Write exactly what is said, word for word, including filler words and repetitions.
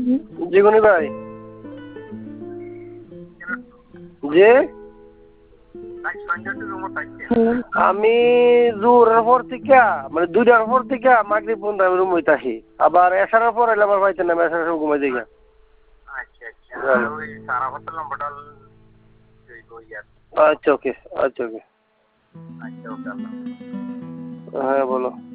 জীবনী ভাই জি আমি জোরের পর থেকে মানে দুইটার পর থেকে মাগরিব পর্যন্ত আমি রুম হইতে আসি আবার এসার পর এলে আমার বাড়িতে নামে এসার সময় ঘুমাই দিই আচ্ছা ওকে আচ্ছা ওকে হ্যাঁ বলো